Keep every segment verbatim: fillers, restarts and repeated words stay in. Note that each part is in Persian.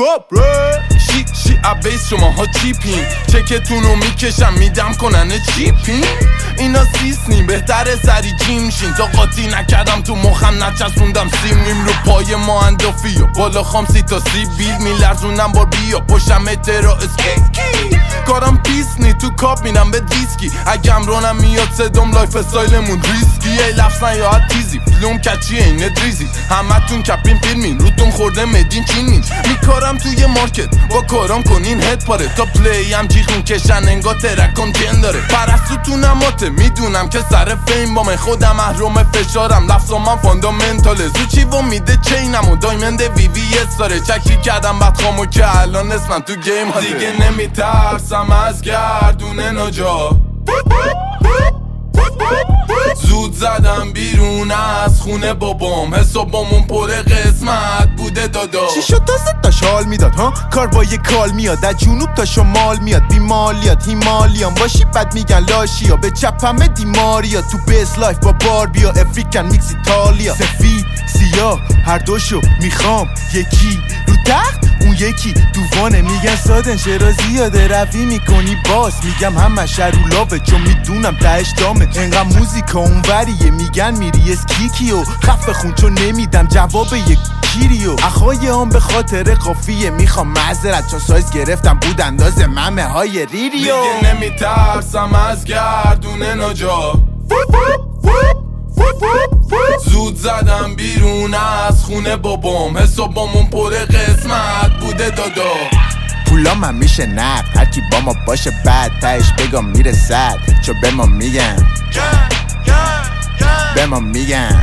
up شی شی ابیس شما ها چیپین چکتونو میکشم میدم کنن چیپین اینا سیسنیم بهتره سری جیم شین تا قاطی نکردم تو مخم نچسوندم سیمیم رو پای ما اندافی و بالا خام سی تا سی بیل میلرزونم بار بیا پشتم اترا اسکیکی کارم پیس نی تو کاب میرم به دیسکی اگم رونم میاد صدام لایف استایلمون ریسکی ای لفظن یا حد تیزی فیلم کچیه اینه دریزی همه تون کپین فیلمین روتون خورده مدین چینین میکارم توی مارکت با کارام کنین هد پاره تا پلی هم جیغ میکشن انگا ترکم جن داره پرستو تو نماته میدونم که سر فیم با من خودم محروم فشارم لفظا من فاندامنتاله زوچی و میده چینم و دایمند وی وی اس داره چکی کردم بعد خامو که الان اسمم تو گیم هاده دیگه نمیترسم از گردونه نجا زود زدم بیرون از خونه بابام حسابامون پر قسمت بوده دادا چی شد تا تا شال میداد ها کار با یه کال میاد از جنوب تا شمال میاد بیمالیات هیمالیان باشی بد میگن لاشیا به چپ همه دیماریا تو بیس لایف با بار بیا افریکن میکس ایتالیا سفید سیاه هر دوشو میخوام یکی رو تخت اون یکی دوانه میگن سادن چرا زیاده روی میکنی باس میگم همه شرولاوه چون میدونم تهش دامه انقدر موزیکا اونوریه میگن میری اسکیکی و خفه خون چون نمیدم جواب یک کیریو اخوای هم به خاطر قافیه میخوام معذرت چون سایز گرفتم بود انداز ممه های ریریو دیگه نمیترسم از گردونه نجا زود زدم بیرون از خونه بابام حسابامون پر قسمت بوده دادا پولام هم میشه نقد هرکی با ما باشه بعد تهش بگم میره صد چو به ما میگن به ما میگن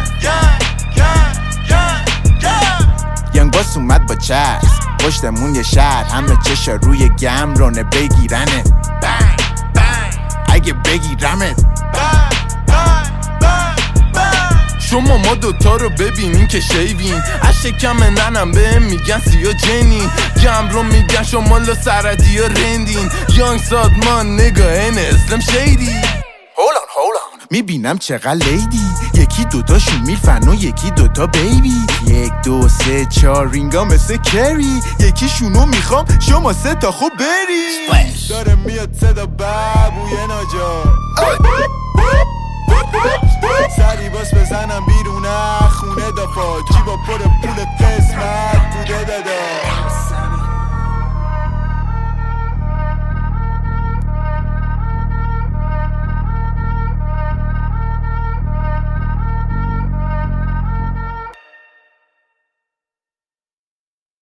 ینگ باس اومد با چست پشتمون یه شهر همه چشا روی گم رونه بگیرنه بنگ بنگ اگه بگیرمت شما ما دوتا رو ببینین که شیوین از شکم ننم بهم میگن سیا جنین گم رو میگن شما لا سردی ها رندین یانگ سادمان نگاه این اسلم شیدی هولان هولان میبینم چقدر لیدی یکی دوتاشون میفن و یکی دوتا بیبی یک دو سه چار رینگا مثل کری یکیشونو میخوام شما سه تا خوب بری داره میاد صدا بابوی نجا سری باس بزنم بیرونه خونه دافا جیبا پر پول قسمت بوده